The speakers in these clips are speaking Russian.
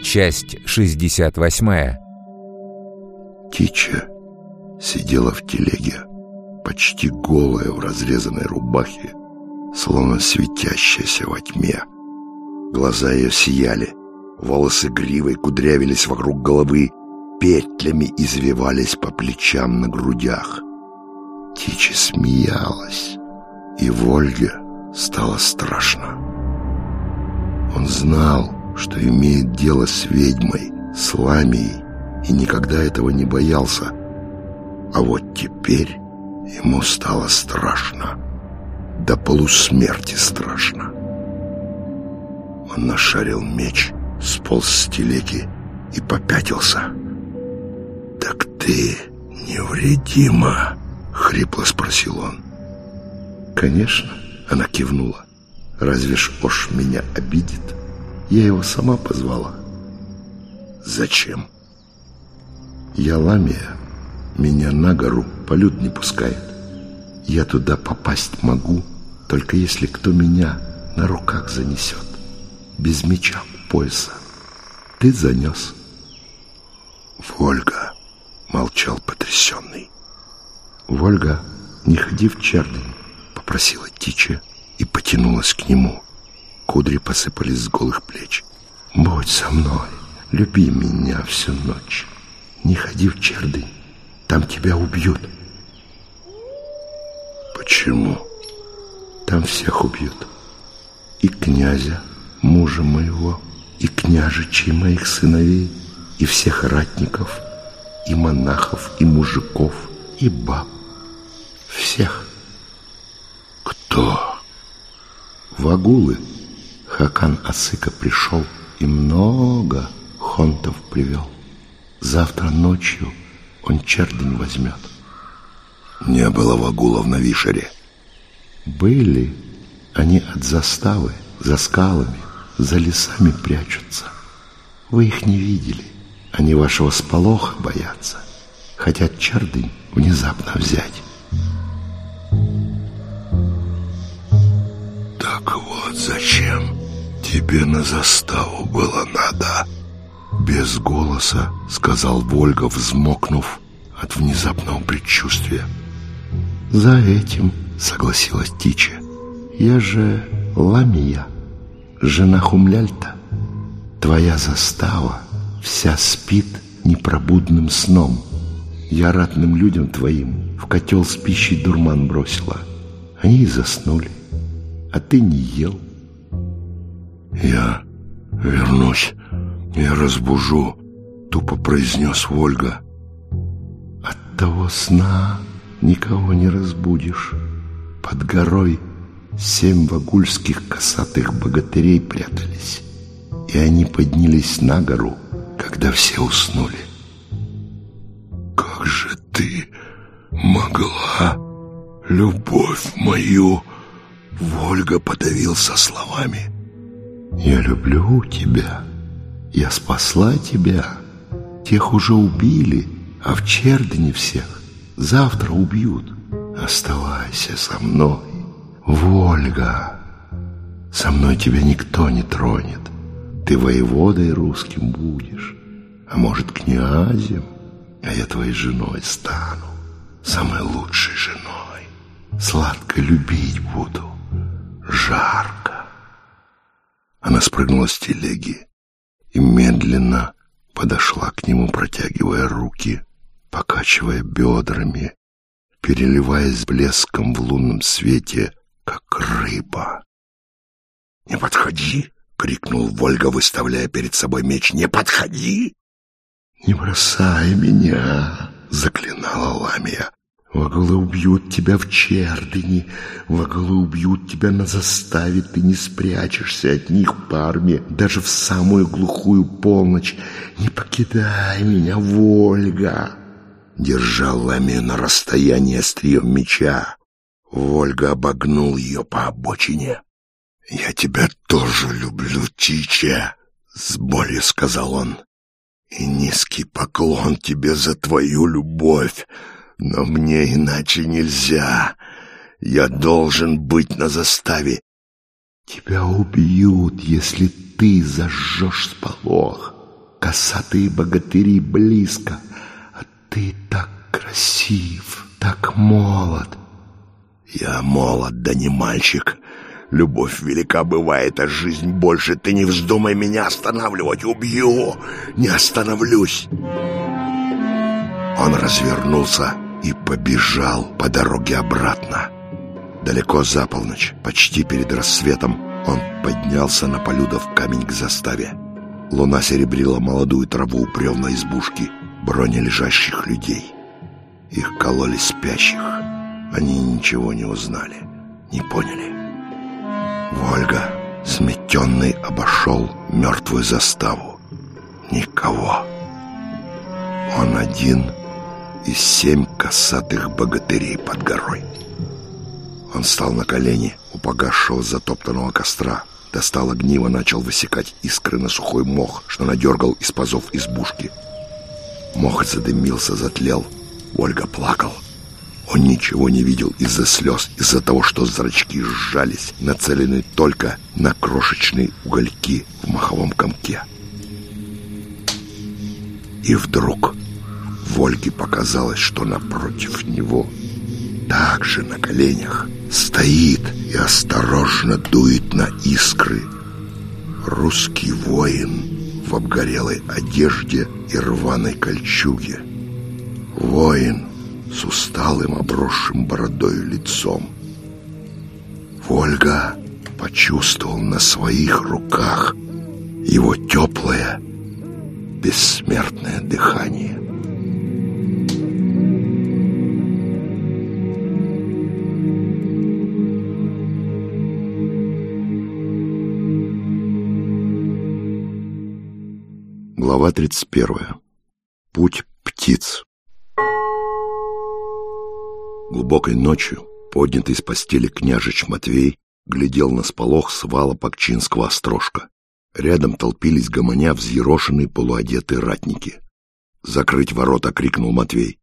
Часть 68. Тича сидела в телеге, почти голая в разрезанной рубахе, словно светящаяся во тьме. Глаза ее сияли, волосы гривой кудрявились вокруг головы, петлями извивались по плечам на грудях. Тича смеялась, и Вольге стало страшно. Он знал, что имеет дело с ведьмой, с Ламией, и никогда этого не боялся. А вот теперь ему стало страшно, до полусмерти страшно. Он нашарил меч, сполз с телеги и попятился. «Так ты невредима?» — хрипло спросил он. «Конечно», — она кивнула. «Разве ж Ош меня обидит? Я его сама позвала». «Зачем?» «Я Ламия. Меня на гору полют не пускает. Я туда попасть могу, только если кто меня на руках занесет, без меча у пояса. Ты занес». «Вольга», — молчал потрясенный. «Вольга, не ходи в Чердень», — попросила Тича и потянулась к нему. Кудри посыпались с голых плеч. «Будь со мной, люби меня всю ночь. Не ходи в Чердень, там тебя убьют». «Почему?» «Там всех убьют. И князя, мужа моего, и княжичей моих сыновей, и всех ратников, и монахов, и мужиков, и баб. Всех». «Кто?» «Вагулы». Хакан Асыка пришел и много хонтов привел. Завтра ночью он Чердень возьмет». «Не было вагулов на Вишере?» «Были. Они от заставы, за скалами, за лесами прячутся. Вы их не видели. Они вашего сполоха боятся. Хотят Чердень внезапно взять». «Так вот зачем тебе на заставу было надо?» Без голоса сказал Вольга, взмокнув от внезапного предчувствия. «За этим», — согласилась Тича. «Я же Ламия, жена Хумляльта. Твоя застава вся спит непробудным сном. Я ратным людям твоим в котел с пищей дурман бросила. Они и заснули, а ты не ел». «Я вернусь и разбужу», — тупо произнес Вольга. «От того сна никого не разбудишь. Под горой 7 вагульских косатых богатырей прятались, и они поднялись на гору, когда все уснули». «Как же ты могла, любовь мою?» Вольга подавился словами. «Я люблю тебя. Я спасла тебя. Тех уже убили, а в Чердени всех завтра убьют. Оставайся со мной, Вольга. Со мной тебя никто не тронет. Ты воеводой русским будешь, а может, князем, а я твоей женой стану, самой лучшей женой. Сладко любить буду, жарко». Она спрыгнула с телеги и медленно подошла к нему, протягивая руки, покачивая бедрами, переливаясь блеском в лунном свете, как рыба. «Не подходи!» — крикнул Вольга, выставляя перед собой меч. «Не подходи!» «Не бросай меня!» — заклинала Ламия. «Вагулы убьют тебя в Чердени, вагулы убьют тебя на заставе, ты не спрячешься от них по армии, даже в самую глухую полночь. Не покидай меня, Вольга!» Держал Ламию на расстоянии острием меча. Вольга обогнул ее по обочине. «Я тебя тоже люблю, Тича», — с болью сказал он. «И низкий поклон тебе за твою любовь. Но мне иначе нельзя. Я должен быть на заставе». «Тебя убьют, если ты зажжешь сполох. косатые богатыри близко, а ты так красив, так молод. Я молод, да не мальчик. Любовь велика бывает, а жизнь больше. Ты не вздумай меня останавливать, убью, не остановлюсь. Он развернулся и побежал по дороге обратно. Далеко за полночь, почти перед рассветом, он поднялся на Полюдов камень к заставе. Луна серебрила молодую траву у бревна избушки, броня лежащих людей. Их кололи спящих. Они ничего не узнали, не поняли. Вольга, сметенный, обошел мертвую заставу. Никого. Он один из 7 косатых богатырей под горой. Он встал на колени у погасшего затоптанного костра, достал огниво, начал высекать искры на сухой мох, что надергал из пазов избушки. Мох задымился, затлел. Вольга плакал. Он ничего не видел из-за слез, из-за того, что зрачки сжались, нацелены только на крошечные угольки в моховом комке. И вдруг Вольге показалось, что напротив него, также на коленях, стоит и осторожно дует на искры русский воин в обгорелой одежде и рваной кольчуге. Воин с усталым, обросшим бородою лицом. Вольга почувствовал на своих руках его теплое, бессмертное дыхание. Глава 31. Путь птиц. Глубокой ночью, поднятый с постели княжич Матвей, глядел на сполох с вала Пакчинского острожка. Рядом толпились гомоня взъерошенные полуодетые ратники. «Закрыть ворота!» — крикнул Матвей.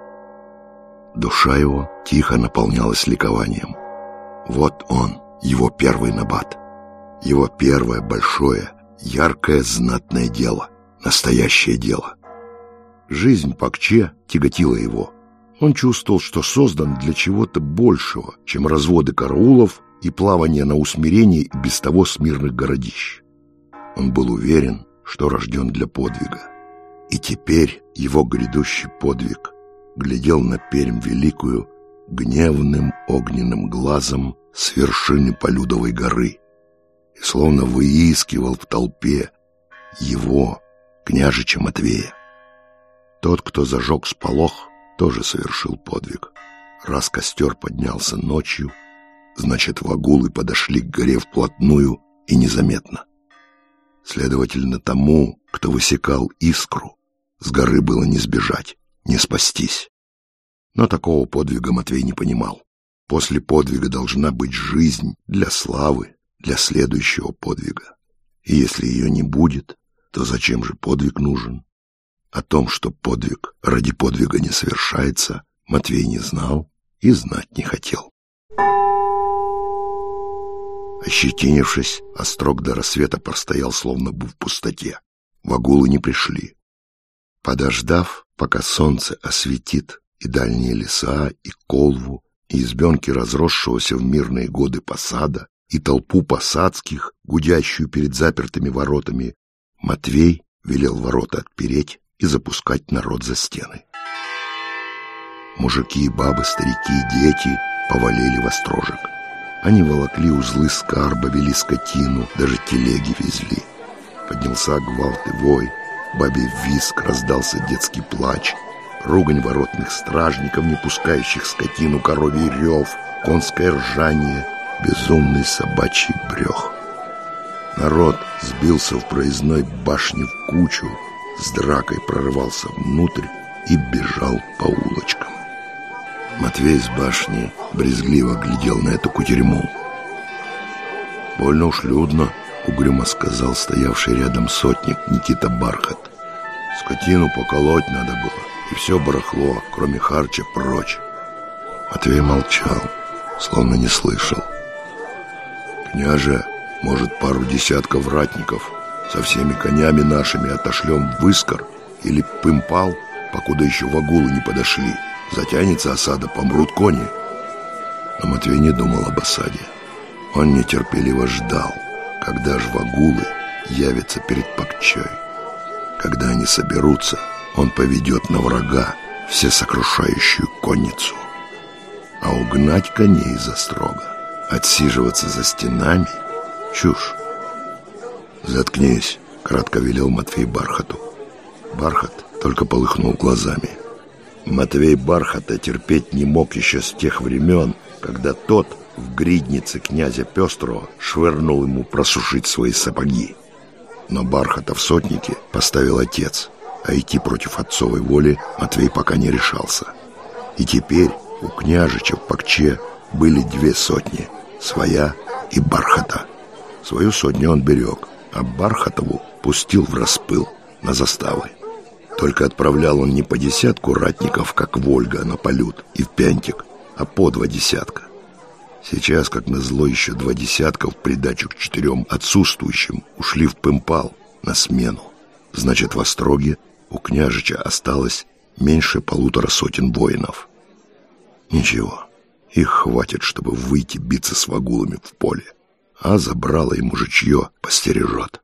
Душа его тихо наполнялась ликованием. Вот он, его первый набат. Его первое большое, яркое, знатное дело. Настоящее дело. Жизнь Пакче тяготила его. Он чувствовал, что создан для чего-то большего, чем разводы караулов и плавание на усмирении и без того смирных городищ. Он был уверен, что рожден для подвига. И теперь его грядущий подвиг глядел на Пермь великую гневным огненным глазом с вершины Полюдовой горы и словно выискивал в толпе его, княжича Матвея. Тот, кто зажег сполох, тоже совершил подвиг. Раз костер поднялся ночью, значит, вагулы подошли к горе вплотную и незаметно. Следовательно, тому, кто высекал искру, с горы было не сбежать, не спастись. Но такого подвига Матвей не понимал. После подвига должна быть жизнь для славы, для следующего подвига. И если ее не будет, то зачем же подвиг нужен? О том, что подвиг ради подвига не совершается, Матвей не знал и знать не хотел. Ощетинившись, острог до рассвета простоял словно бы в пустоте. Вагулы не пришли. Подождав, пока солнце осветит и дальние леса, и колву, и избенки разросшегося в мирные годы посада, и толпу посадских, гудящую перед запертыми воротами, Матвей велел ворота отпереть и запускать народ за стены. Мужики и бабы, старики и дети повалили в острожек. Они волокли узлы скарба, вели скотину, даже телеги везли. Поднялся гвалт и вой, бабий визг, раздался детский плач, ругань воротных стражников, не пускающих скотину, коровий рев, конское ржание, безумный собачий брёх. Народ сбился в проездной башне в кучу, с дракой прорывался внутрь и бежал по улочкам. Матвей с башни брезгливо глядел на эту кутерьму. «Больно уж людно», — угрюмо сказал стоявший рядом сотник Никита Бархат. «Скотину поколоть надо было, и все барахло, кроме харча, прочь». Матвей молчал, словно не слышал. «Княже, может, пару десятков ратников, Со всеми конями нашими отошлем в Искар или Пымпал, покуда еще вагулы не подошли. Затянется осада, помрут кони. Но Матвей не думал об осаде. Он нетерпеливо ждал, когда ж вагулы явятся перед Пакчой. Когда они соберутся, он поведет на врага всесокрушающую конницу. А угнать коней из острога, отсиживаться за стенами — чушь. «Заткнись», — кратко велел Матвей Бархату. Бархат только полыхнул глазами. Матвей Бархата терпеть не мог еще с тех времен, когда тот в гриднице князя Пестрого швырнул ему просушить свои сапоги. Но Бархата в сотнике поставил отец, а идти против отцовой воли Матвей пока не решался. И теперь у княжича в Пакче были 2 сотни, своя и Бархата. Свою сотню он берег, а Бархатову пустил в распыл на заставы. Только отправлял он не по 10 ратников, как Вольга, на Полют и в Пянтик, а по 2 десятка. Сейчас, как назло, еще 2 десятка в придачу к 4 отсутствующим ушли в Пымпал на смену. Значит, в Остроге у княжича осталось меньше 1,5 сотен воинов. Ничего, их хватит, чтобы выйти биться с вагулами в поле, а забрало и мужичье постережет.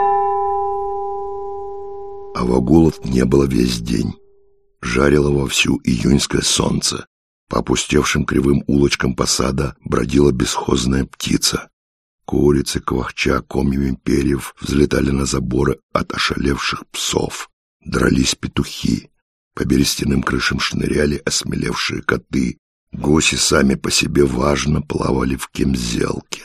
А вагулов не было весь день. Жарило вовсю июньское солнце. По опустевшим кривым улочкам посада бродила бесхозная птица. Курицы, квахча комьями перьев, взлетали на заборы от ошалевших псов. Дрались петухи. По берестяным крышам шныряли осмелевшие коты. Гуси сами по себе важно плавали в кемзелке.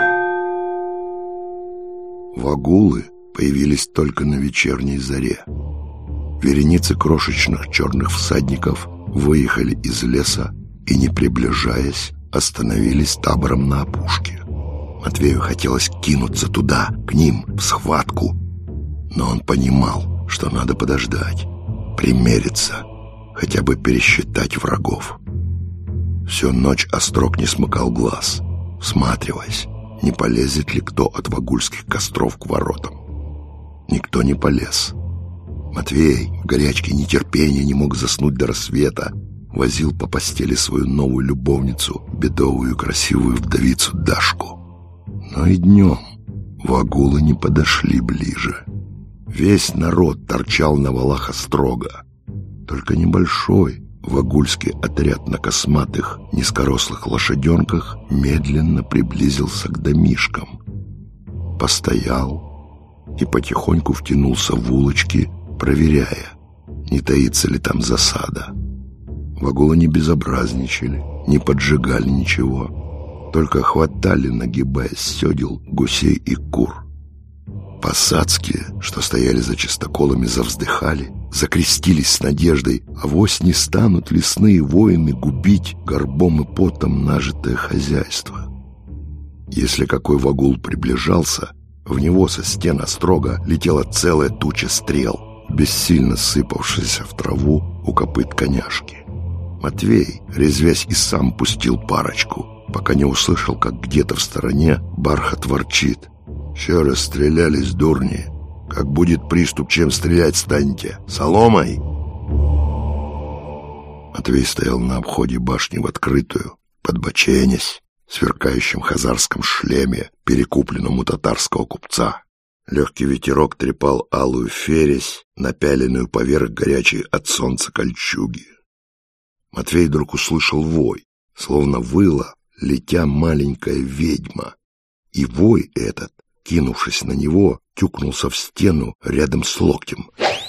Вагулы появились только на вечерней заре. Вереницы крошечных черных всадников выехали из леса и, не приближаясь, остановились табором на опушке. Матвею хотелось кинуться туда, к ним, в схватку. Но он понимал, что надо подождать, примериться, хотя бы пересчитать врагов. Всю ночь Острог не смыкал глаз, всматриваясь, не полезет ли кто от вагульских костров к воротам. Никто не полез. Матвей в горячке нетерпения не мог заснуть до рассвета, возил по постели свою новую любовницу, бедовую красивую вдовицу Дашку. Но и днем вагулы не подошли ближе. Весь народ торчал на валах Острога. Только небольшой вагульский отряд на косматых, низкорослых лошаденках медленно приблизился к домишкам. Постоял и потихоньку втянулся в улочки, проверяя, не таится ли там засада. Вагулы не безобразничали, не поджигали ничего, только хватали, нагибая с седел, гусей и кур. Посадские, что стояли за чистоколами, завздыхали, закрестились с надеждой, авось не станут лесные воины губить горбом и потом нажитое хозяйство. Если какой вагул приближался, в него со стен Острога летела целая туча стрел, бессильно сыпавшаяся в траву у копыт коняшки. Матвей, резвясь, и сам пустил парочку, пока не услышал, как где-то в стороне Бархат ворчит: «Че расстрелялись, дурни? Как будет приступ, чем стрелять станете? Соломой?» Матвей стоял на обходе башни в открытую, подбоченясь, в сверкающем хазарском шлеме, перекупленном у татарского купца. Легкий ветерок трепал алую фересь, напяленную поверх горячей от солнца кольчуги. Матвей вдруг услышал вой, словно выла, летя маленькая ведьма. И вой этот, кинувшись на него, тюкнулся в стену рядом с локтем.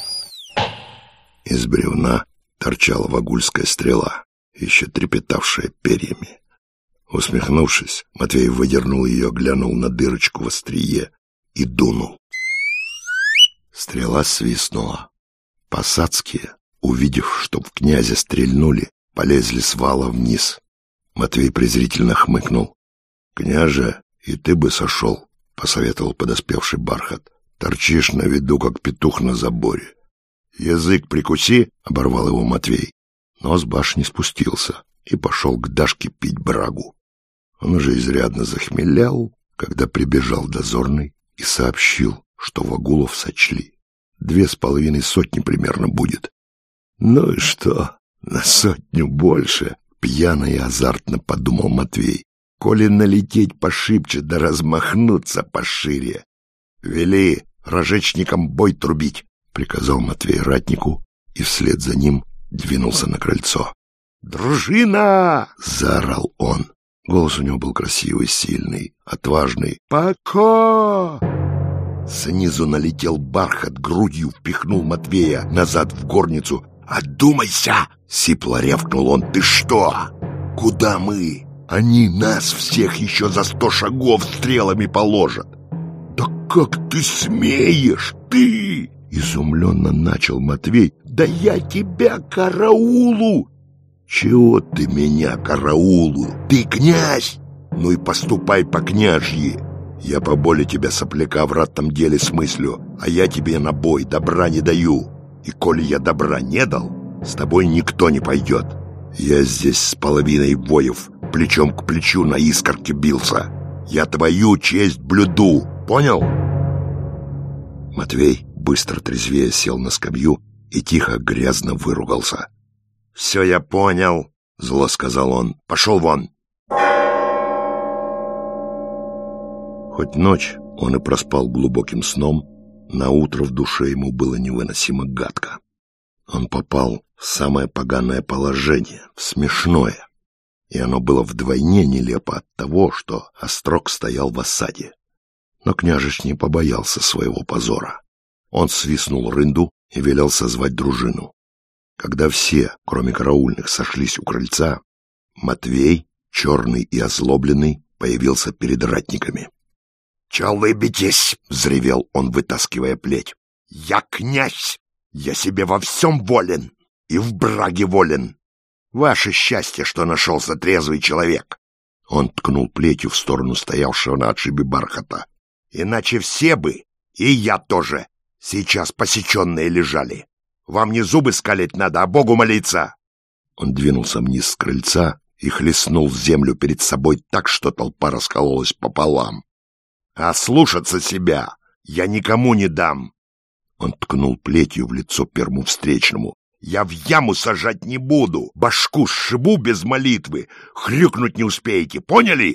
Из бревна торчала вагульская стрела, еще трепетавшая перьями. Усмехнувшись, Матвей выдернул ее, глянул на дырочку в острие и дунул. Стрела свистнула. Посадские, увидев, что в князя стрельнули, полезли с вала вниз. Матвей презрительно хмыкнул. «Княже, и ты бы сошел», — посоветовал подоспевший Бархат. «Торчишь на виду, как петух на заборе». «Язык прикуси», — оборвал его Матвей. Но с башни спустился и пошел к Дашке пить брагу. Он уже изрядно захмелял, когда прибежал дозорный и сообщил, что Вагулов сочли. 2,5 сотни примерно будет. Ну и что, на 100 больше, пьяно и азартно подумал Матвей. Коли налететь пошибче, да размахнуться пошире. Вели рожечникам бой трубить, приказал Матвей ратнику, и вслед за ним двинулся на крыльцо. «Дружина!» — заорал он. Голос у него был красивый, сильный, отважный. «Пока!» Снизу налетел Бархат, грудью впихнул Матвея назад в горницу. «Одумайся!» — сипло рявкнул он. «Ты что? Куда мы? Они нас всех еще за 100 шагов стрелами положат!» «Да как ты смеешь, ты!» — изумленно начал Матвей. «Да я тебя караулу!» «Чего ты меня караулу? Ты князь! Ну и поступай по-княжьи! Я поболее тебя, сопляка, в ратном деле смыслю, а я тебе на бой добра не даю. И коли я добра не дал, с тобой никто не пойдет. Я здесь с половиной воев, плечом к плечу на искорке бился. Я твою честь блюду, понял?» Матвей быстро трезвее сел на скамью и тихо грязно выругался. «Все я понял», — зло сказал он. «Пошел вон». Хоть ночь он и проспал глубоким сном, наутро в душе ему было невыносимо гадко. Он попал в самое поганое положение, в смешное. И оно было вдвойне нелепо от того, что Острог стоял в осаде. Но княжич не побоялся своего позора. Он свистнул рынду и велел созвать дружину. Когда все, кроме караульных, сошлись у крыльца, Матвей, черный и озлобленный, появился перед ратниками. «Чё лыбитесь?» — взревел он, вытаскивая плеть. «Я князь! Я себе во всем волен и в браге волен. Ваше счастье, что нашелся трезвый человек!» Он ткнул плетью в сторону стоявшего на отшибе Бархата. «Иначе все бы, и я тоже, сейчас посеченные лежали. Вам не зубы скалить надо, а Богу молиться!» Он двинулся вниз с крыльца и хлестнул землю перед собой так, что толпа раскололась пополам. «А слушаться себя я никому не дам!» Он ткнул плетью в лицо первому встречному. «Я в яму сажать не буду! Башку сшибу без молитвы! Хрюкнуть не успеете, поняли?»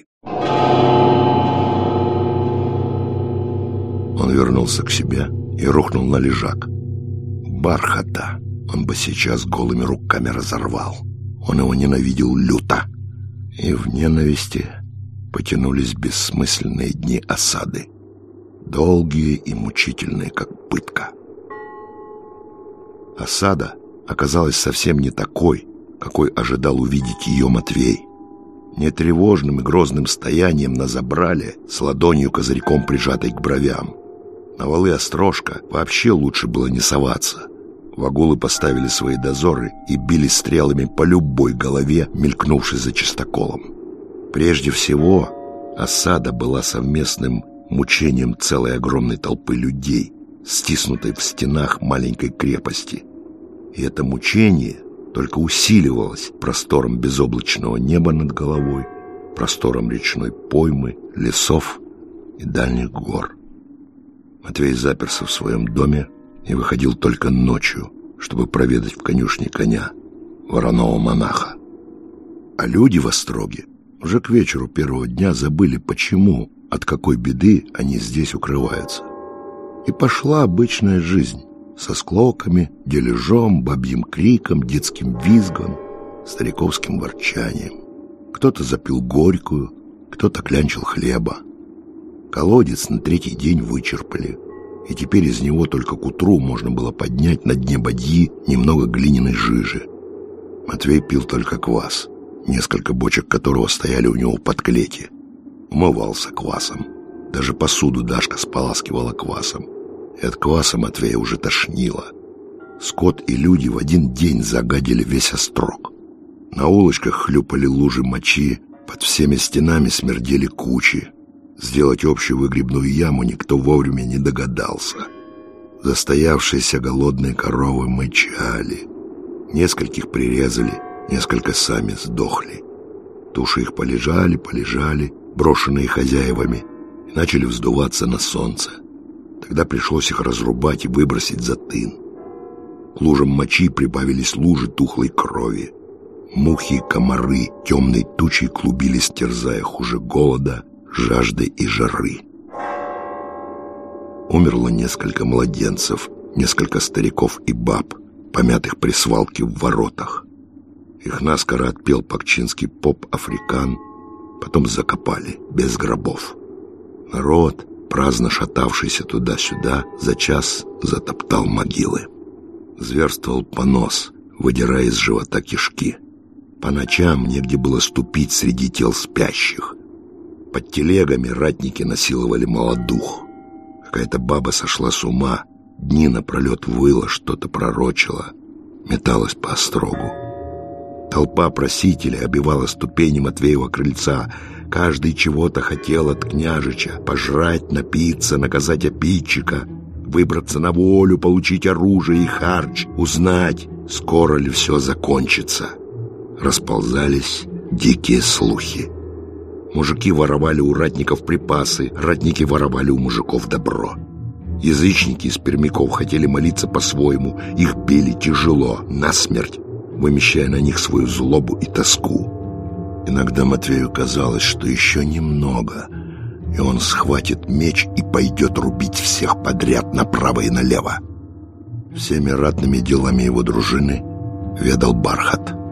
Он вернулся к себе и рухнул на лежак. Бархата он бы сейчас голыми руками разорвал. Он его ненавидел люто. И в ненависти потянулись бессмысленные дни осады, долгие и мучительные, как пытка. Осада оказалась совсем не такой, какой ожидал увидеть ее Матвей. Не тревожным и грозным стоянием на забрале с ладонью козырьком прижатой к бровям. На валы Острожка вообще лучше было не соваться. Вагулы поставили свои дозоры и били стрелами по любой голове, мелькнувшей за чистоколом. Прежде всего, осада была совместным мучением целой огромной толпы людей, стиснутой в стенах маленькой крепости. И это мучение только усиливалось простором безоблачного неба над головой, простором речной поймы, лесов и дальних гор. Матвей заперся в своем доме и выходил только ночью, чтобы проведать в конюшне коня, вороного монаха. А люди в Остроге уже к вечеру первого дня забыли, почему, от какой беды они здесь укрываются. И пошла обычная жизнь со склоками, дележом, бабьим криком, детским визгом, стариковским ворчанием. Кто-то запил горькую, кто-то клянчил хлеба. Колодец на третий день вычерпали, и теперь из него только к утру можно было поднять на дне бадьи немного глиняной жижи. Матвей пил только квас, несколько бочек которого стояли у него под клети. Умывался квасом. Даже посуду Дашка споласкивала квасом. И от кваса Матвея уже тошнило. Скот и люди в один день загадили весь Острог. На улочках хлюпали лужи мочи, под всеми стенами смердели кучи. Сделать общую выгребную яму никто вовремя не догадался. Застоявшиеся голодные коровы мычали. Нескольких прирезали, несколько сами сдохли. Туши их полежали, брошенные хозяевами, и начали вздуваться на солнце. Тогда пришлось их разрубать и выбросить за тын. К лужам мочи прибавились лужи тухлой крови. Мухи и комары темной тучей клубились, терзая хуже голода, жажды и жары. Умерло несколько младенцев, несколько стариков и баб, помятых при свалке в воротах. Их наскоро отпел пакчинский поп-африкан, потом закопали, без гробов. Народ, праздно шатавшийся туда-сюда, за час затоптал могилы. Зверствовал понос, выдирая из живота кишки. По ночам негде было ступить среди тел спящих. Под телегами ратники насиловали молодух. Какая-то баба сошла с ума, дни напролет выла, что-то пророчила, металась по острогу. Толпа просителей обивала ступени Матвеева крыльца. Каждый чего-то хотел от княжича: пожрать, напиться, наказать обидчика, выбраться на волю, получить оружие и харч, узнать, скоро ли все закончится. Расползались дикие слухи. Мужики воровали у ратников припасы, ратники воровали у мужиков добро. Язычники из пермяков хотели молиться по-своему, их били тяжело, насмерть, вымещая на них свою злобу и тоску. Иногда Матвею казалось, что еще немного, и он схватит меч и пойдет рубить всех подряд направо и налево. Всеми ратными делами его дружины ведал Бархат.